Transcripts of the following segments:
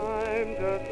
I'm just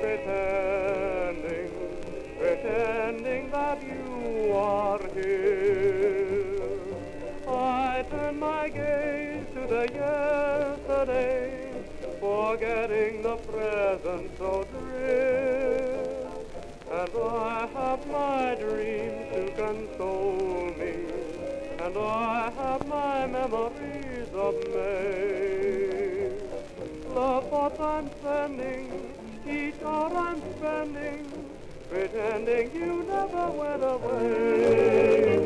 pretending that you are here. I turn my gaze to the yesterday, forgetting the present so drear. And I have my dreams to console me, and I have my memories of May. The thoughts I'm spending, each hour I'm spending, pretending you never went away.